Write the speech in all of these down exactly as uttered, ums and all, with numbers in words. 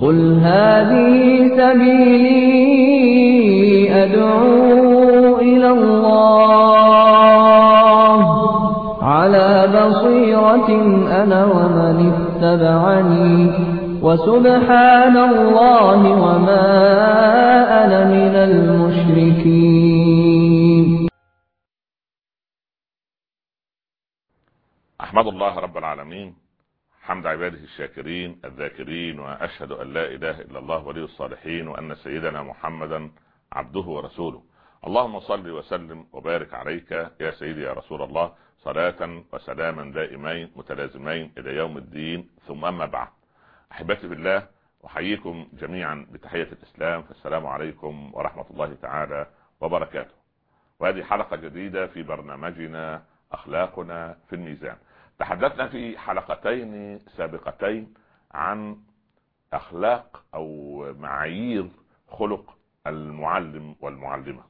قل هذه سبيلي أدعو إلى الله على بصيرة أنا ومن اتبعني وسبحان الله وما أنا من المشركين. أحمد الله رب العالمين حمد عباده الشاكرين الذاكرين، وأشهد أن لا إله إلا الله ولي الصالحين، وأن سيدنا محمدا عبده ورسوله. اللهم صل وسلم وبارك عليك يا سيدي يا رسول الله، صلاة وسلاما دائمين متلازمين إلى يوم الدين، ثم أما بعد. أحبتي بالله، أحييكم جميعا بتحية الإسلام، فالسلام عليكم ورحمة الله تعالى وبركاته. وهذه حلقة جديدة في برنامجنا أخلاقنا في الميزان. تحدثنا في حلقتين سابقتين عن أخلاق أو معايير خلق المعلم والمعلمة،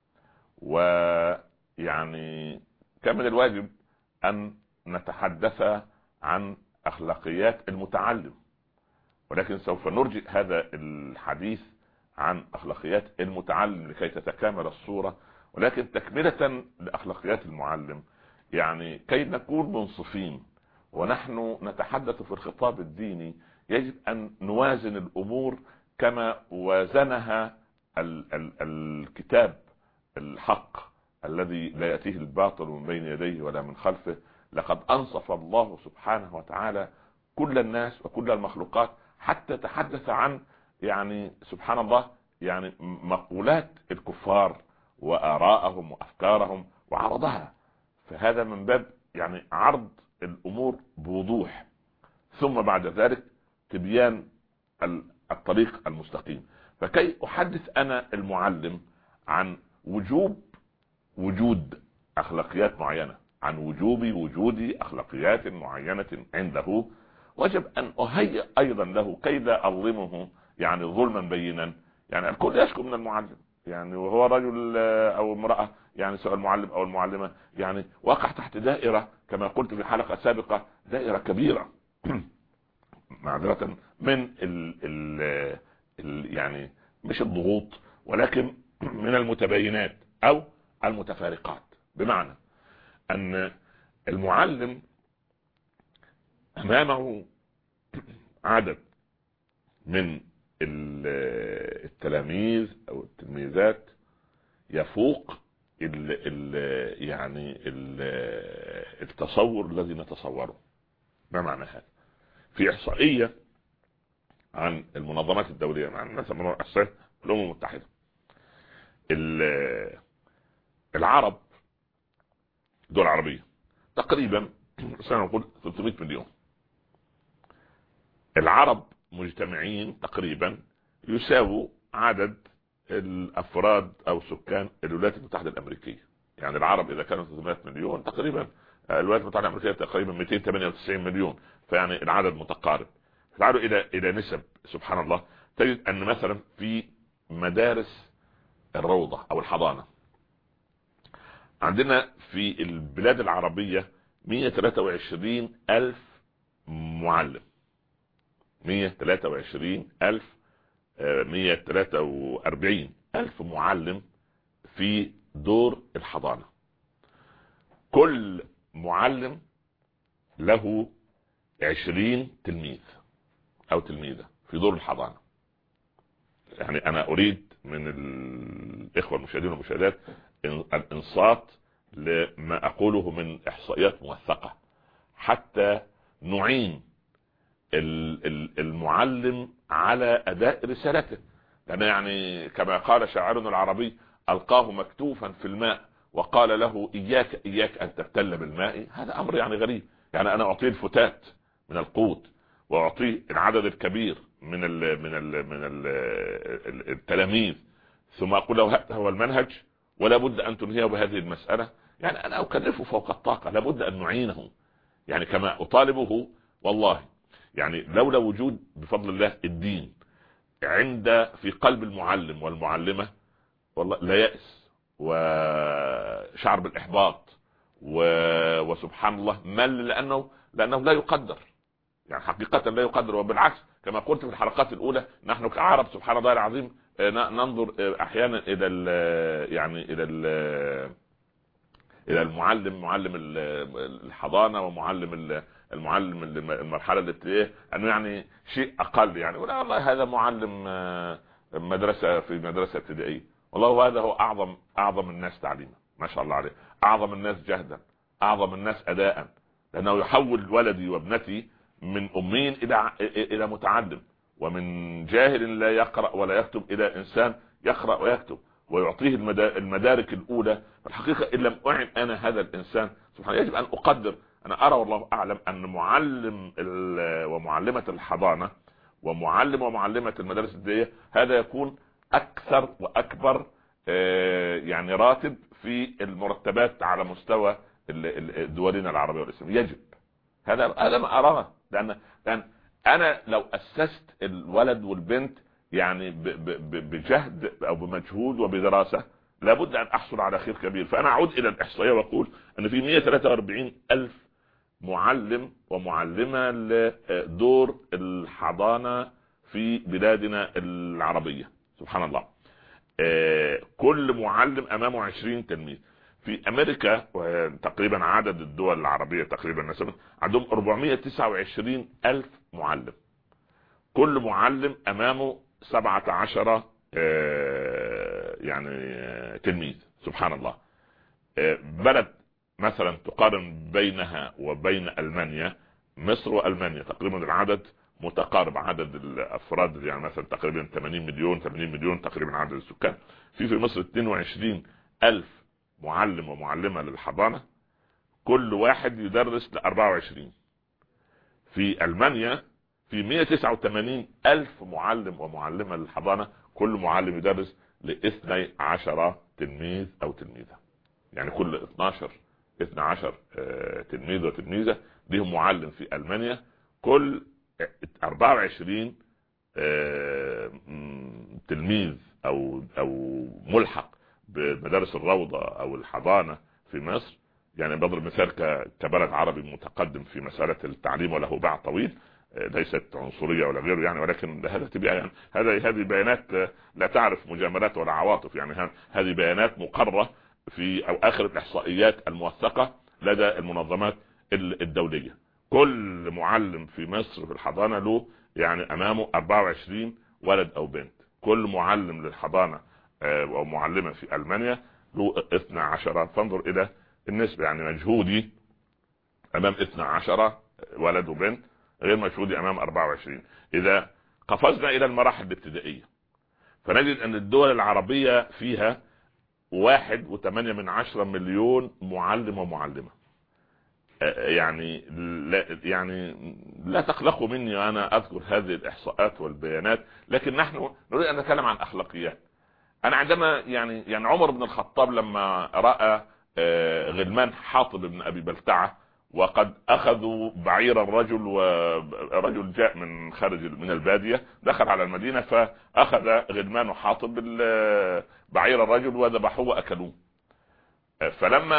ويعني كان من الواجب أن نتحدث عن أخلاقيات المتعلم، ولكن سوف نرجئ هذا الحديث عن أخلاقيات المتعلم لكي تتكامل الصورة. ولكن تكملة لأخلاقيات المعلم، يعني كي نكون منصفين ونحن نتحدث في الخطاب الديني، يجب أن نوازن الأمور كما وازنها ال ال الكتاب الحق الذي لا يأتيه الباطل من بين يديه ولا من خلفه. لقد أنصف الله سبحانه وتعالى كل الناس وكل المخلوقات، حتى تحدث عن يعني سبحان الله يعني مقولات الكفار وآراءهم وأفكارهم وعرضها. فهذا من باب يعني عرض الأمور بوضوح، ثم بعد ذلك تبيان الطريق المستقيم. فكي أحدث أنا المعلم عن وجوب وجود أخلاقيات معينة، عن وجوب وجود أخلاقيات معينة عنده، وجب أن أهيئ أيضا له كي لا أظلمه يعني ظلما بينا. يعني الكل يشكو من المعلم، يعني وهو رجل أو امرأة، يعني سواء المعلم أو المعلمة، يعني وقع تحت دائرة كما قلت في حلقة سابقة، دائرة كبيرة معذرة من ال ال ال يعني مش الضغوط، ولكن من المتباينات أو المتفارقات. بمعنى أن المعلم أمامه عدد من التلاميذ أو التلميذات يفوق ال ال يعني ال التصور الذي نتصوره. ما معنى هذا؟ في إحصائية عن المنظمات الدولية، عن مثلا الأمم المتحدة، العرب دول عربية تقريبا سنقول ثلاثمائة مليون. العرب مجتمعين تقريبا يساووا عدد الافراد او سكان الولايات المتحدة الامريكية. يعني العرب اذا كانوا ثلاثمائة مليون، تقريبا الولايات المتحدة الامريكية تقريبا مئتين وثمانية وتسعين مليون، فيعني العدد متقارب. تعالوا الى الى نسب، سبحان الله، تجد ان مثلا في مدارس الروضة او الحضانة عندنا في البلاد العربية مئة وثلاثة وعشرين الف معلم، مئة وثلاثة وعشرين الف، مئة وثلاثة وأربعين الف معلم في دور الحضانة. كل معلم له عشرين تلميذ او تلميذة في دور الحضانة. يعني انا اريد من الاخوة المشاهدين والمشاهدات الانصات لما اقوله من احصائيات موثقة، حتى نعين المعلم على اداء رسالته. لان يعني كما قال شاعرنا العربي: القاه مكتوفا في الماء وقال له اياك اياك ان تبتل بالماء. هذا امر يعني غريب. يعني انا اعطيه الفتات من القوت، واعطيه العدد الكبير من ال من ال من ال التلاميذ، ثم اقول له هذا هو المنهج ولا بد ان تنهيه بهذه المسألة. يعني انا اكلفه فوق الطاقة، لابد ان نعينه. يعني كما اطالبه والله، يعني لولا وجود بفضل الله الدين عند في قلب المعلم والمعلمة، والله لا يأس وشعر بالإحباط وسبحان الله مل، لأنه لأنه لا يقدر. يعني حقيقة لا يقدر. وبالعكس كما قلت في الحلقات الأولى، نحن كعرب سبحان الله العظيم ننظر أحيانا إلى ال يعني إلى ال إلى المعلم معلم الحضانة ومعلم المعلم المرحلة الابتدائية أنه يعني شيء أقل، يعني ولا والله هذا معلم مدرسة في مدرسة ابتدائية، والله هذا هو أعظم أعظم الناس تعليما ما شاء الله عليه، أعظم الناس جهدا، أعظم الناس أداء، لأنه يحول ولدي وابنتي من أمين إلى إلى متعلم، ومن جاهل لا يقرأ ولا يكتب إلى إنسان يقرأ ويكتب، ويعطيه المدارك الأولى. الحقيقة إن لم أعن أنا هذا الإنسان سبحانه يجب أن أقدر. أنا أرى والله أعلم أن معلم ومعلمة الحضانة ومعلم ومعلمة المدارس الابتدائية هذا يكون أكثر وأكبر يعني راتب في المرتبات على مستوى الدولين العربية والإسلامية. يجب هذا هذا ما أراه، لأن لأن أنا لو أسست الولد والبنت يعني بجهد أو بمجهود وبدراسة لابد أن أحصل على خير كبير. فأنا أعود إلى الإحصائية وأقول أن في مئة وثلاثة وأربعين ألف معلم ومعلمة لدور الحضانة في بلادنا العربية سبحان الله. كل معلم أمامه عشرين تلميذ. في أمريكا تقريبا عدد الدول العربية تقريبا نسبة عندهم أربعمئة وتسعة وعشرين ألف معلم، كل معلم أمامه سبعة عشر يعني تلميذ سبحان الله. بلد مثلا تقارن بينها وبين ألمانيا، مصر وألمانيا تقريبا العدد متقارب، عدد الأفراد يعني مثلا تقريبا ثمانين مليون ثمانين مليون تقريبا عدد السكان. في في مصر اثنين وعشرين ألف معلم ومعلمة للحضانة، كل واحد يدرس ل أربعة وعشرين. في ألمانيا في مئة وتسعة وثمانين ألف معلم ومعلمة للحضانة، كل معلم يدرس لاثني عشر تلميذ أو تلميذة، يعني كل اثناشر اثني عشر تلميذ وتلميذة لهم معلم في ألمانيا، كل أربعة وعشرين تلميذ أو أو ملحق بمدارس الروضة أو الحضانة في مصر. يعني بضرب مثال كبلد عربي متقدم في مسألة التعليم وله باع طويل، ليست عنصرية ولا غيره يعني، ولكن هذا تبقى يعني هذا هذه بيانات لا تعرف مجاملات ولا عواطف، يعني هذه بيانات مقررة في أو آخر الإحصائيات الموثقة لدى المنظمات الدولية. كل معلم في مصر في الحضانة له يعني أمامه أربعة وعشرين ولد أو بنت، كل معلم للحضانة أو معلمة في ألمانيا له اثني عشر. فانظر إلى النسبة، يعني مجهودي أمام اثني عشر ولد وبنت غير مجهودي أمام أربعة وعشرين. إذا قفزنا إلى المراحل الابتدائية فنجد أن الدول العربية فيها واحد وثمانية من عشرة مليون معلم ومعلمة. يعني لا يعني لا تقلقوا مني أنا أذكر هذه الإحصاءات والبيانات، لكن نحن نريد أن نتكلم عن أخلاقيات. أنا عندما يعني يعني عمر بن الخطاب لما رأى غلمان حاطب بن أبي بلتعة وقد أخذوا بعير الرجل، ورجل جاء من خارج من البادية دخل على المدينة فأخذ غلمان حاطب بعير الرجل وذبحوه وأكلوه. فلما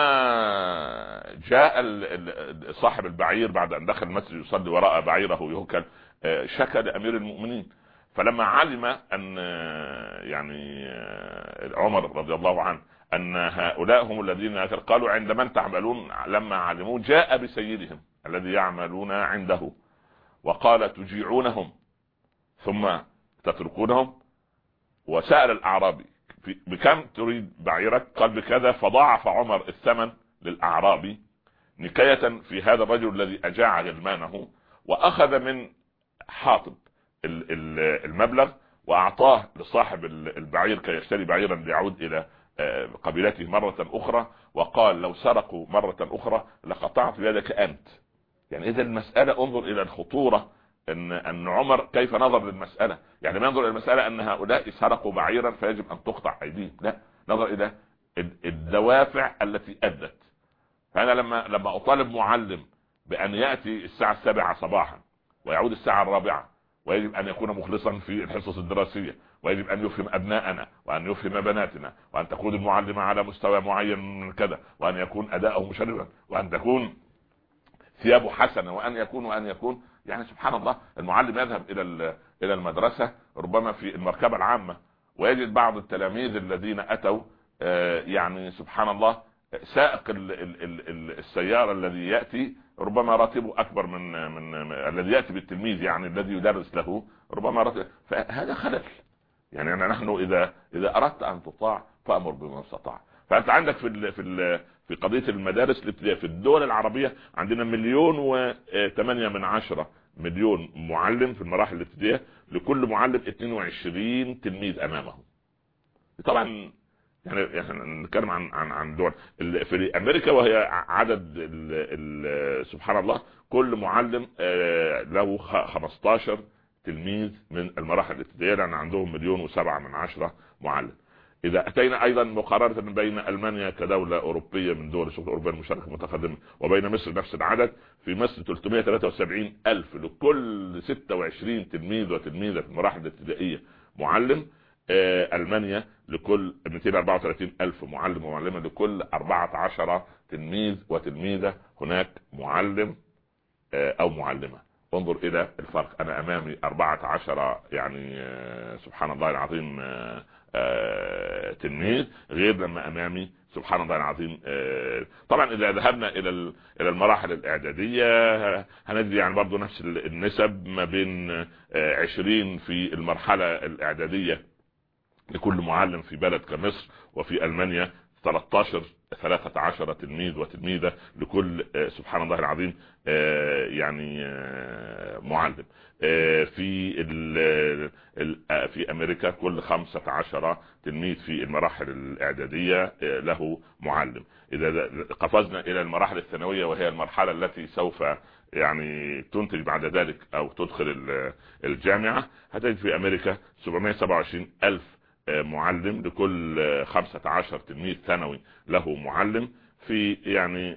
جاء صاحب البعير بعد أن دخل المسجد يصلي وراء بعيره يهكل شكى لأمير المؤمنين، فلما علم أن يعني عمر رضي الله عنه أن هؤلاء هم الذين قالوا عند من تعملون، لما علموا جاء بسيدهم الذي يعملون عنده وقال تجيعونهم ثم تتركونهم، وسأل الأعرابي بكم تريد بعيرك؟ قال بكذا، فضاعف عمر الثمن للأعرابي نكاية في هذا الرجل الذي أجاع غلمانه، وأخذ من حاطب المبلغ وأعطاه لصاحب البعير كي يشتري بعيرا ليعود إلى قبيلته مرة أخرى، وقال لو سرقوا مرة أخرى لقطعت بيدك أنت. يعني إذا المسألة انظر إلى الخطورة، ان ان عمر كيف نظر للمسألة، يعني ما ينظر الى المسألة ان هؤلاء سرقوا بعيرا فيجب ان تقطع ايديهم، لا، نظر الى الدوافع التي ادت. فانا لما لما اطالب معلم بان ياتي الساعة السابعة صباحا ويعود الساعة الرابعة، ويجب ان يكون مخلصا في الحصص الدراسية، ويجب ان يفهم ابناءنا وان يفهم بناتنا، وان تكون المعلمة على مستوى معين من كذا، وان يكون اداؤه مشرفا، وان تكون ثيابه حسنة، وان يكون وان يكون يعني سبحان الله المعلم يذهب الى الى المدرسة ربما في المركبة العامة، ويجد بعض التلاميذ الذين اتوا يعني سبحان الله سائق السيارة الذي يأتي ربما راتبه اكبر من من الذي يأتي بالتلميذ، يعني الذي يدرس له ربما راتب. فهذا خلل. يعني نحن اذا اذا اردت ان تطاع فامر بما استطاع. فانت عندك في ال في ال في قضية المدارس الابتدائية في الدول العربية عندنا مليون وثمانية من عشرة مليون معلم في المراحل الابتدائية، لكل معلم اثنين وعشرين تلميذ امامه. طبعا يعني يعني نتكلم عن عن عن دول في امريكا وهي عدد ال ال سبحان الله كل معلم له خمستاشر تلميذ من المراحل الابتدائية، لان عندهم مليون وسبعة من عشرة معلم. اذا اتينا ايضا مقارنة بين المانيا كدولة اوروبية من دول الشرق الاوروبية المشاركة المتقدمة وبين مصر نفس العدد، في مصر ثلاثمائة وثلاثة وسبعين الف لكل ستة وعشرين تلميذ وتلميذة في المراحل الابتدائية معلم. آه المانيا لكل مئتين واربعة وثلاثين الف معلم ومعلمة لكل اربعة عشر تلميذ وتلميذة هناك معلم آه او معلمة. انظر الى الفرق، انا امامي اربعة عشر يعني آه سبحان الله العظيم آه آه تلميذ، غير لما امامي سبحان الله العظيم آه طبعا اذا ذهبنا الى الى المراحل الاعداديه هنجد يعني برضو نفس النسب ما بين آه عشرين في المرحله الاعداديه لكل معلم في بلد كمصر، وفي المانيا ثلاثة عشر ثلاثة عشر تلميذ وتلميذة لكل آه سبحان الله العظيم آه يعني آه معلم. آه في في امريكا كل خمسة عشر تلميذ في المراحل الاعدادية آه له معلم. اذا قفزنا الى المراحل الثانوية وهي المرحلة التي سوف يعني تنتج بعد ذلك او تدخل الجامعة، هتجد في امريكا سبعمائة وسبعة وعشرين الف معلم لكل خمسة عشر تلميذ ثانوي له معلم. في يعني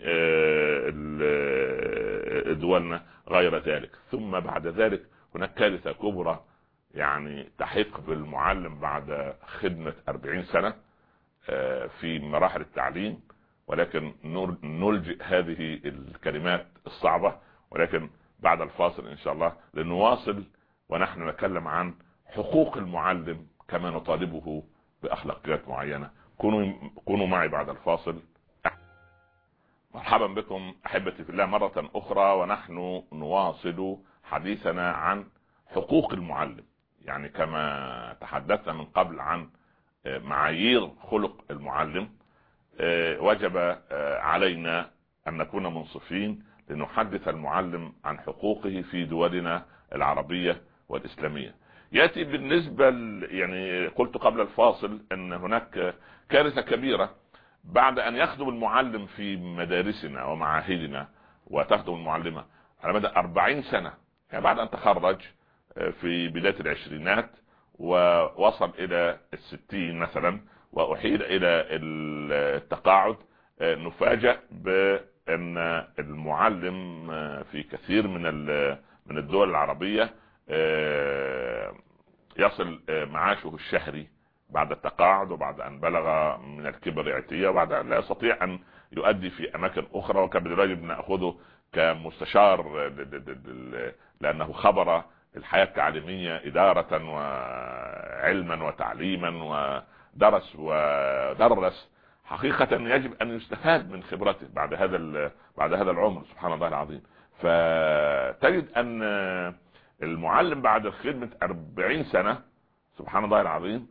دولنا غير ذلك. ثم بعد ذلك هناك كارثة كبرى يعني تحق بالمعلم بعد خدمة أربعين سنة في مراحل التعليم، ولكن نلجئ هذه الكلمات الصعبة، ولكن بعد الفاصل ان شاء الله لنواصل ونحن نتكلم عن حقوق المعلم كما نطالبه بأخلاقيات معينة. كونوا كونوا معي بعد الفاصل. مرحبا بكم احبتي في الله مرة اخرى، ونحن نواصل حديثنا عن حقوق المعلم. يعني كما تحدثنا من قبل عن معايير خلق المعلم، وجب علينا ان نكون منصفين لنحدث المعلم عن حقوقه في دولنا العربية والإسلامية. يأتي بالنسبة يعني قلت قبل الفاصل ان هناك كارثة كبيرة بعد ان يخدم المعلم في مدارسنا ومعاهدنا، وتخدم المعلمة على مدى أربعين سنة، يعني بعد ان تخرج في بداية العشرينات ووصل الى الستين مثلا واحيل الى التقاعد، نفاجأ بان المعلم في كثير من من الدول العربية يصل معاشه الشهري بعد التقاعد وبعد ان بلغ من الكبر عتية، وبعد ان لا يستطيع ان يؤدي في اماكن اخرى. وكان بالواجب ناخذه كمستشار لانه خبر الحياة التعليمية ادارة وعلما وتعليما، ودرس ودرس. حقيقة يجب ان يستفاد من خبرته بعد هذا بعد هذا العمر سبحان الله العظيم. فتجد ان المعلم بعد خدمة أربعين سنة سبحان الله العظيم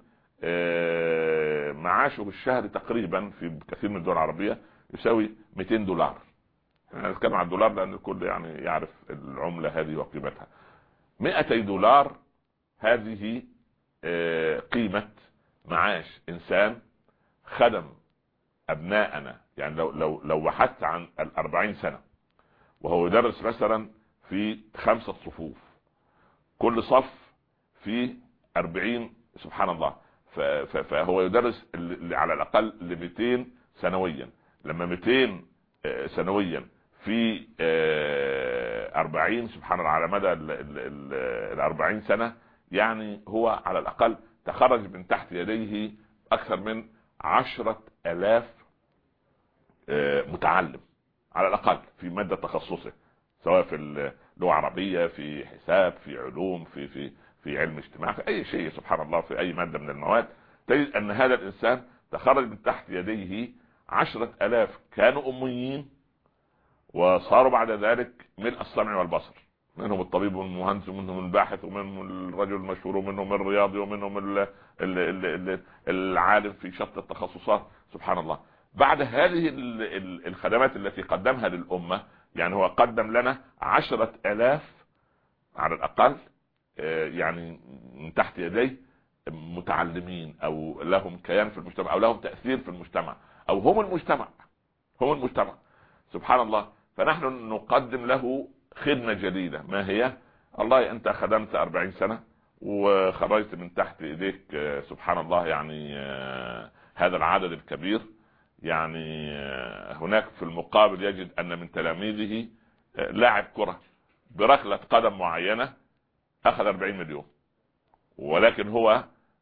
معاشه الشهري تقريبا في كثير من الدول العربية يساوي مئتين دولار. انا نتكلم عن الدولار لان الكل يعني يعرف العملة هذه وقيمتها. مئتي دولار هذه قيمة معاش انسان خدم ابناءنا. يعني لو لو لو بحثت عن الأربعين سنة وهو يدرس مثلا في خمسة صفوف، كل صف في أربعين سبحان الله، فهو يدرس على الأقل لمئتين سنويا. لما مئتين سنويا في أربعين سبحان الله على مدى الأربعين سنة، يعني هو على الأقل تخرج من تحت يديه أكثر من عشرة ألاف متعلم على الأقل في مادة تخصصه. سواء في اللغة العربية، في حساب، في علوم، في في في علم اجتماع، في اي شيء سبحان الله، في اي مادة من المواد، تجد ان هذا الانسان تخرج من تحت يديه عشرة الاف كانوا اميين وصاروا بعد ذلك ملء السمع والبصر، منهم الطبيب والمهندس ومنهم الباحث ومنهم الرجل المشهور ومنهم الرياضي ومنهم ال ال ال ال العالم في شتى التخصصات سبحان الله. بعد هذه الخدمات التي قدمها للأمة، يعني هو قدم لنا عشرة الاف على الاقل يعني من تحت يديه متعلمين او لهم كيان في المجتمع او لهم تأثير في المجتمع او هم المجتمع هم المجتمع سبحان الله. فنحن نقدم له خدمة جديدة. ما هي؟ الله انت خدمت أربعين سنة وخرجت من تحت ايديك سبحان الله يعني هذا العدد الكبير، يعني هناك في المقابل يجد ان من تلاميذه لاعب كرة بركلة قدم معينة اخذ أربعين مليون، ولكن هو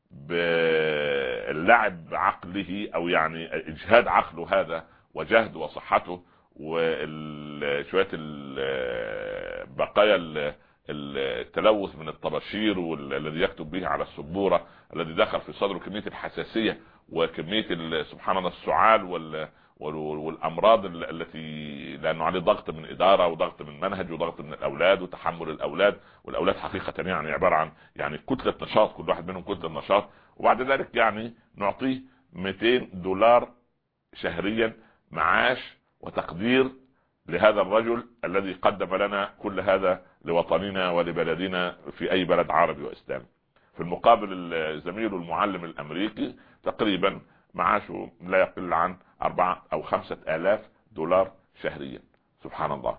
باللعب عقله او يعني اجهاد عقله هذا وجهد وصحته وشوية بقايا التلوث من الطباشير والذي يكتب به على السبورة الذي دخل في صدره كمية الحساسية وكمية سبحان الله السعال وال والامراض التي لانه عليه ضغط من اداره وضغط من منهج وضغط من الاولاد وتحمل الاولاد، والاولاد حقيقه يعني عباره عن يعني كتله نشاط، كل واحد منهم كتله نشاط، وبعد ذلك يعني نعطيه مئتين دولار شهريا معاش وتقدير لهذا الرجل الذي قدم لنا كل هذا لوطننا ولبلدنا في اي بلد عربي واسلامي. في المقابل الزميل المعلم الامريكي تقريبا معاشه لا يقل عن أربعة أو خمسة آلاف دولار شهريا سبحان الله.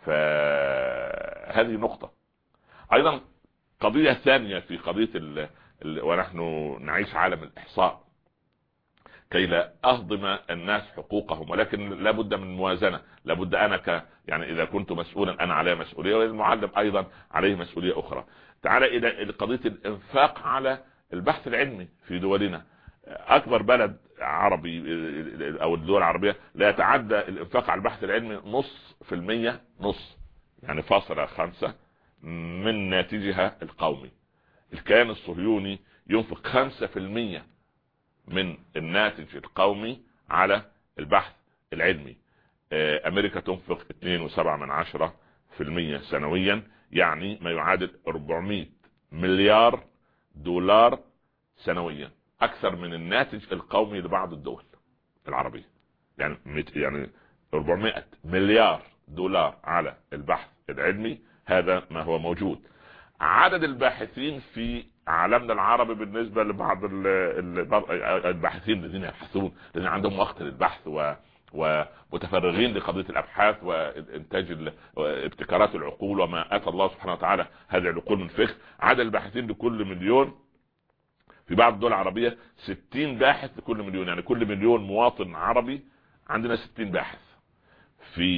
فهذه نقطة. أيضا قضية ثانية في قضية ال... ال... ونحن نعيش عالم الإحصاء كي لا أهضم الناس حقوقهم، ولكن لابد من موازنة، لابد أنا ك يعني إذا كنت مسؤولا أنا عليه مسؤولية والمعلم أيضا عليه مسؤولية أخرى. تعال إلى قضية الإنفاق على البحث العلمي في دولنا. اكبر بلد عربي او الدول العربية لا يتعدى الانفاق على البحث العلمي نص في المية، نص يعني فاصلة خمسة من ناتجها القومي. الكيان الصهيوني ينفق خمسة في المية من الناتج القومي على البحث العلمي. امريكا تنفق اثنين وسبعة من عشرة في المية سنويا، يعني ما يعادل أربعمائة مليار دولار سنويا، اكثر من الناتج القومي لبعض الدول العربية. يعني يعني أربعمائة مليار دولار على البحث العلمي، هذا ما هو موجود. عدد الباحثين في عالمنا العربي بالنسبة لبعض الباحثين الذين يبحثون لان عندهم وقت للبحث و ومتفرغين لقضية الابحاث وانتاج ابتكارات العقول وما اتى الله سبحانه وتعالى هذه العقول من فخ. عدد الباحثين لكل مليون في بعض الدول العربية ستين باحث لكل مليون، يعني كل مليون مواطن عربي عندنا ستين باحث. في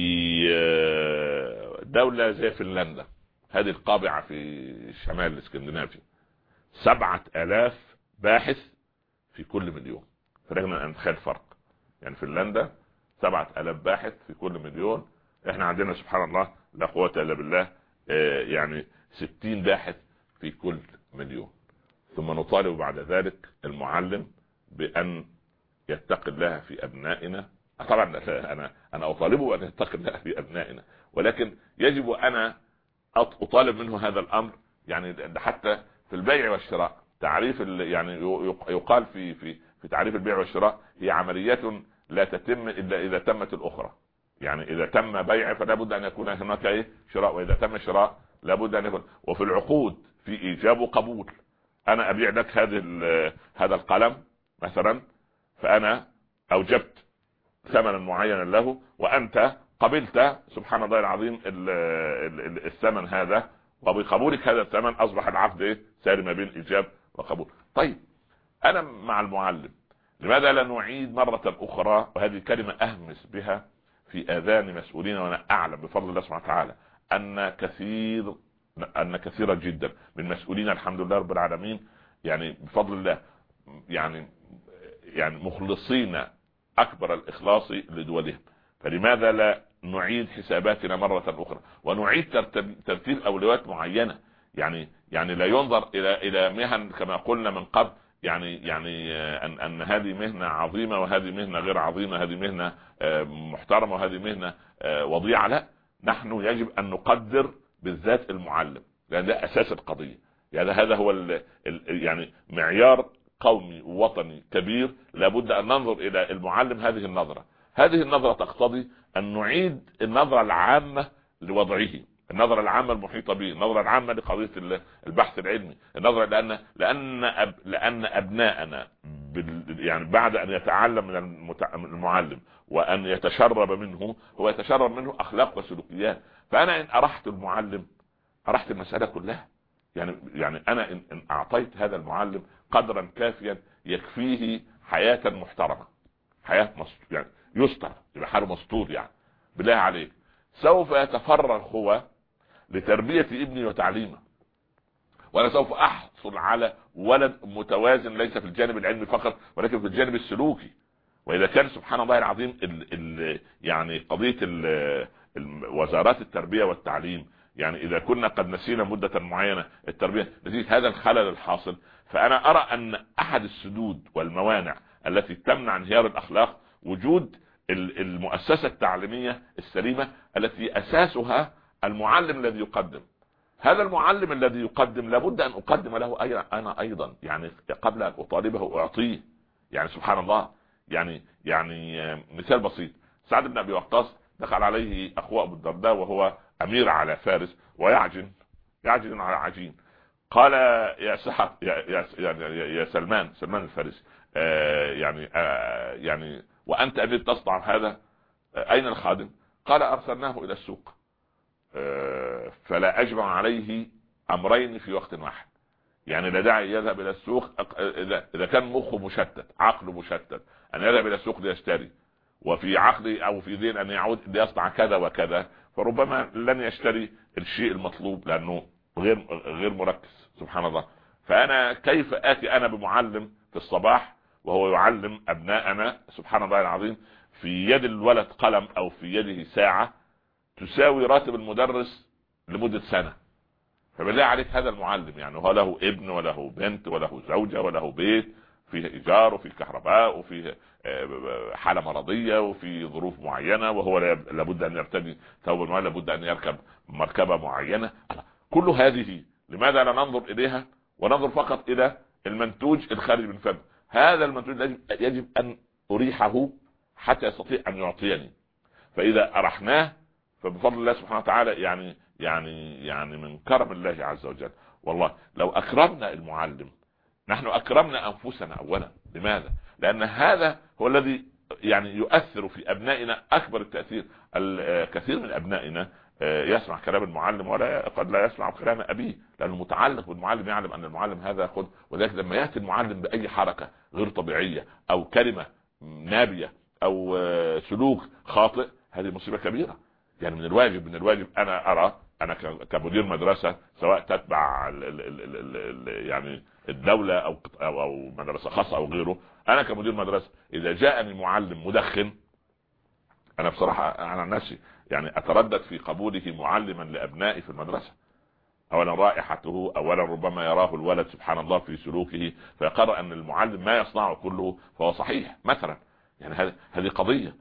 دولة زي فنلندا هذه القابعة في شمال الاسكندنافي سبعة الاف باحث في كل مليون. فرقنا ان تخيل فرق، يعني فنلندا سبعة الاف باحث في كل مليون، احنا عندنا سبحان الله لا قوة الا بالله يعني ستين باحث في كل مليون. ثم نطالب بعد ذلك المعلم بأن يتقي الله في أبنائنا. طبعا أنا أنا أطالبه أن يتقي الله في أبنائنا، ولكن يجب أنا أطالب منه هذا الأمر. يعني حتى في البيع والشراء تعريف يعني يقال في في في تعريف البيع والشراء هي عمليات لا تتم إلا إذا تمت الأخرى. يعني إذا تم بيع فلا بد أن يكون هناك إيه شراء، وإذا تم شراء لا بد أن يكون. وفي العقود في إيجاب وقبول. انا ابيع لك هذا هذا القلم مثلا، فانا اوجبت ثمنا معينا له وانت قبلت سبحان الله العظيم الثمن هذا، وبقبولك هذا الثمن اصبح العقد ساري ما بين ايجاب وقبول. طيب انا مع المعلم لماذا لا نعيد مرة اخرى، وهذه كلمة اهمس بها في اذان مسؤولين، وانا اعلم بفضل الله سبحانه وتعالى ان كثير ان كثيرا جدا من مسؤولين الحمد لله رب العالمين يعني بفضل الله يعني يعني مخلصين اكبر الاخلاص لدولهم. فلماذا لا نعيد حساباتنا مرة أخرى ونعيد ترتيب أولويات معينة. يعني يعني لا ينظر إلى إلى مهن كما قلنا من قبل، يعني يعني أن أن هذه مهنة عظيمة وهذه مهنة غير عظيمة، هذه مهنة محترمة وهذه مهنة وضيعة. لا، نحن يجب أن نقدر بالذات المعلم، لأن ده أساس القضية. يعني هذا هو ال ال يعني معيار قومي ووطني كبير، لابد أن ننظر إلى المعلم هذه النظرة. هذه النظرة تقتضي أن نعيد النظرة العامة لوضعه، النظرة العامة المحيطة به، النظرة العامة لقضية البحث العلمي، النظرة لأن لأن أب لأن أبناءنا يعني بعد أن يتعلم من المعلم وأن يتشرب منه، هو يتشرب منه أخلاق وسلوكيات. فأنا إن أرحت المعلم أرحت المسألة كلها. يعني يعني أنا إن أعطيت هذا المعلم قدرا كافيا يكفيه حياة محترمة، حياة مستور، يعني يستر، يبقى حاله مستور. يعني بالله عليك سوف يتفرغ هو لتربية ابني وتعليمه، وانا سوف احصل على ولد متوازن ليس في الجانب العلمي فقط ولكن في الجانب السلوكي. واذا كان سبحان الله العظيم ال ال يعني قضية ال وزارات التربية والتعليم، يعني اذا كنا قد نسينا مدة معينة التربية نتيجة هذا الخلل الحاصل، فانا ارى ان احد السدود والموانع التي تمنع انهيار الاخلاق وجود المؤسسة التعليمية السليمة التي اساسها المعلم الذي يقدم. هذا المعلم الذي يقدم لابد ان اقدم له أيضا انا ايضا، يعني قبل ان اطالبه اعطيه. يعني سبحان الله، يعني يعني مثال بسيط، سعد بن ابي وقاص دخل عليه اخوه ابو الدرداء وهو امير على فارس ويعجن يعجن على عجين. قال يا سعد يا يا, يا, يا سلمان سلمان الفارسي، آه يعني آه يعني وانت امير تصنع هذا، آه اين الخادم؟ قال ارسلناه الى السوق، آه فلا اجمع عليه امرين في وقت واحد. يعني لا داعي يذهب الى السوق اذا كان مخه مشتت، عقله مشتت، ان يذهب الى السوق ليشتري، وفي عقله او في ذهن ان يعود ليصنع كذا وكذا، فربما لن يشتري الشيء المطلوب لانه غير غير مركز. سبحان الله. فانا كيف اتي انا بمعلم في الصباح وهو يعلم ابناءنا، سبحان الله العظيم، في يد الولد قلم او في يده ساعة تساوي راتب المدرس لمدة سنة. فبالله عليك هذا المعلم يعني هو له ابن وله بنت وله زوجة وله بيت فيه ايجار وفيه كهرباء وفيه حالة مرضية وفي ظروف معينة، وهو لابد ان يرتدي ثوبا معين، لابد ان يركب مركبة معينة. كل هذه لماذا لا ننظر اليها وننظر فقط الى المنتوج الخارج من فم؟ هذا المنتوج يجب ان اريحه حتى يستطيع ان يعطيني. فاذا ارحناه فبفضل الله سبحانه وتعالى يعني يعني يعني من كرم الله عز وجل. والله لو اكرمنا المعلم نحن اكرمنا انفسنا اولا. لماذا؟ لان هذا هو الذي يعني يؤثر في ابنائنا اكبر التأثير. الكثير من ابنائنا يسمع كلام المعلم ولا قد لا يسمع كلام ابيه، لانه متعلق بالمعلم، يعلم ان المعلم هذا ياخذ. وذلك لما ياتي المعلم باي حركة غير طبيعية او كلمة نابية او سلوك خاطئ، هذه مصيبة كبيرة. يعني من الواجب من الواجب انا ارى انا كمدير مدرسة سواء تتبع ال ال ال ال ال يعني الدولة او او او مدرسة خاصة او غيره، انا كمدير مدرسة اذا جاءني معلم مدخن، انا بصراحة انا نفسي يعني اتردد في قبوله معلما لابنائي في المدرسة. اولا رائحته، اولا ربما يراه الولد سبحان الله في سلوكه فيقرر ان المعلم ما يصنعه كله فهو صحيح مثلا. يعني هذه هذه قضية.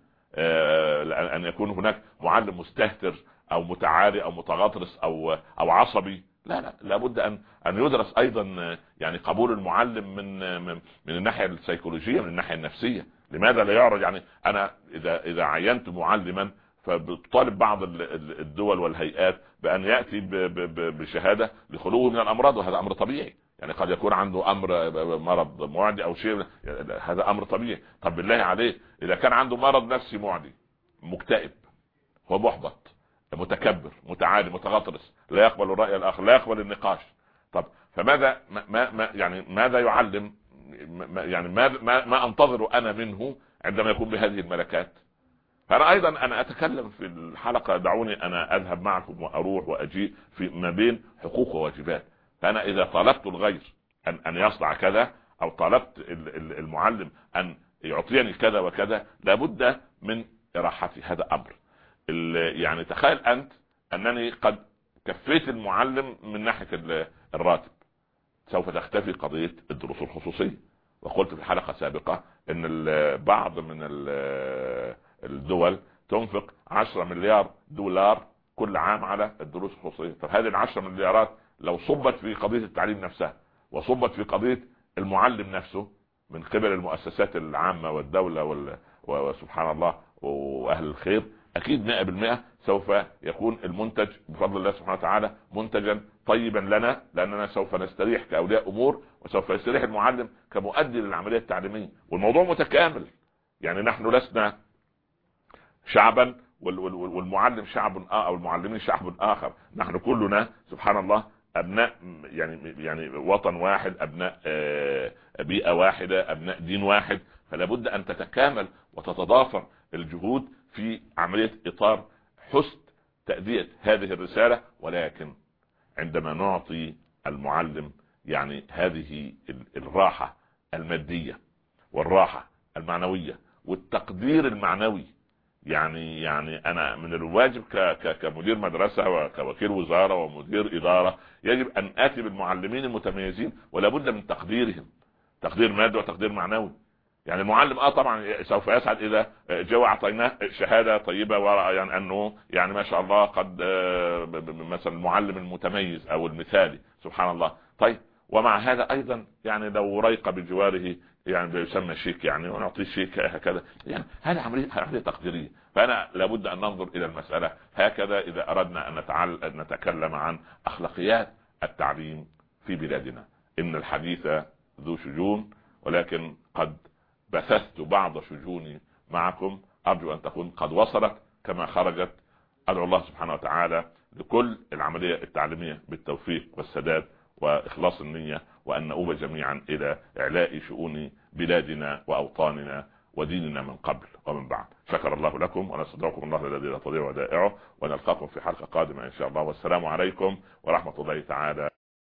آه ان يكون هناك معلم مستهتر او متعالي او متغطرس او او عصبي، لا لا لابد ان ان يدرس ايضا يعني قبول المعلم من من, من الناحيه السيكولوجيه، من الناحيه النفسيه. لماذا لا يعرض؟ يعني انا اذا اذا عينت معلما فبطالب بعض الدول والهيئات بان ياتي بشهاده لخلوه من الامراض، وهذا امر طبيعي. يعني قد يكون عنده امر مرض معدي او شيء، هذا امر طبيعي. طب بالله عليه اذا كان عنده مرض نفسي معدي، مكتئب، هو محبط، متكبر، متعالي، متغطرس، لا يقبل الرأي الاخر، لا يقبل النقاش، طب فماذا ما ما يعني ماذا يعلم؟ يعني ما ما, ما انتظر انا منه عندما يكون بهذه الملكات؟ فانا ايضا انا اتكلم في الحلقة، دعوني انا اذهب معكم واروح واجيء في ما بين حقوق وواجبات. فانا اذا طلبت الغير ان ان يصنع كذا او طلبت المعلم ان يعطيني كذا وكذا، لابد من راحتي، هذا امر. يعني تخيل انت انني قد كفيت المعلم من ناحية الراتب، سوف تختفي قضية الدروس الخصوصية. وقلت في الحلقة السابقة ان بعض من الدول تنفق عشرة مليار دولار كل عام على الدروس الخصوصية. طب هذه العشرة مليارات لو صبت في قضية التعليم نفسها وصبت في قضية المعلم نفسه من قبل المؤسسات العامة والدولة وال... وسبحان الله واهل الخير، اكيد مئة بالمئة سوف يكون المنتج بفضل الله سبحانه وتعالى منتجا طيبا لنا، لاننا سوف نستريح كاولياء امور وسوف يستريح المعلم كمؤدي للعملية التعليمية. والموضوع متكامل، يعني نحن لسنا شعبا والمعلم شعب او المعلمين شعب اخر، نحن كلنا سبحان الله ابناء يعني يعني وطن واحد، ابناء بيئة واحدة، ابناء دين واحد. فلا بد ان تتكامل وتتضافر الجهود في عملية اطار حسن تأدية هذه الرسالة. ولكن عندما نعطي المعلم يعني هذه الراحة المادية والراحة المعنوية والتقدير المعنوي، يعني يعني انا من الواجب كمدير مدرسة وكوكيل وزارة ومدير ادارة يجب ان اتي بالمعلمين المتميزين ولا بد من تقديرهم، تقدير مادي وتقدير معنوي. يعني المعلم اه طبعا سوف يسعد اذا جو اعطيناه شهادة طيبة يعني انه يعني ما شاء الله قد مثلا المعلم المتميز او المثالي سبحان الله. طيب ومع هذا ايضا يعني لو ريق بجواره يعني يسمى شيك يعني ونعطيه شيك هكذا، يعني هذه عملية عملية تقديرية. فانا لابد ان ننظر الى المسألة هكذا اذا اردنا ان نتعلم ان نتكلم عن اخلاقيات التعليم في بلادنا. ان الحديث ذو شجون، ولكن قد بثثت بعض شجوني معكم، ارجو ان تكون قد وصلت كما خرجت. ادعو الله سبحانه وتعالى لكل العملية التعليمية بالتوفيق والسداد واخلاص النية، وان نؤوب جميعا الى اعلاء شؤون بلادنا واوطاننا وديننا من قبل ومن بعد. شكر الله لكم ونستودعكم الله الذي لا تضيع ودائعه، ونلقاكم في حلقة قادمة ان شاء الله، والسلام عليكم ورحمة الله تعالى.